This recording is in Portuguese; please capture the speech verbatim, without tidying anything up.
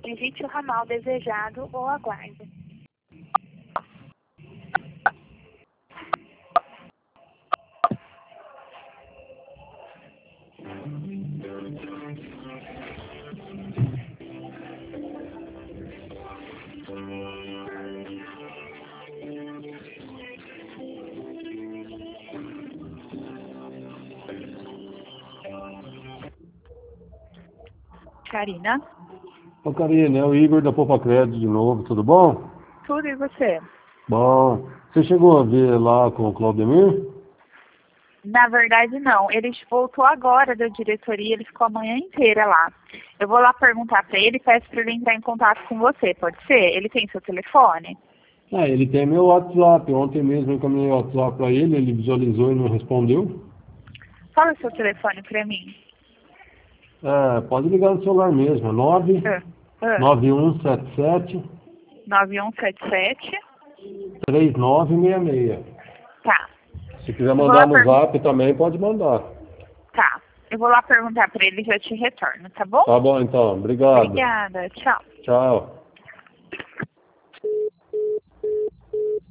digite o ramal desejado ou aguarde. Karina? Ô Karina, é o Igor da Poupa Crédito de novo, tudo bom? Tudo, e você? Bom, você chegou a ver lá com o Claudemir? Na verdade, não. Ele voltou agora da diretoria, ele ficou a manhã inteira lá. Eu vou lá perguntar para ele e peço para ele entrar em contato com você, pode ser? Ele tem seu telefone? Ah, ele tem meu WhatsApp, ontem mesmo eu encaminhei o WhatsApp para ele, ele visualizou e não respondeu. Fala o seu telefone para mim. É, pode ligar no celular mesmo, nove Ah, ah. nove um sete sete nove um sete sete. três nove seis seis. Tá. Se quiser Eu vou mandar lá no per- Zap também, pode mandar. Tá. Eu vou lá perguntar para ele e já te retorno, tá bom? Tá bom então, obrigado. Obrigada. Tchau. Tchau.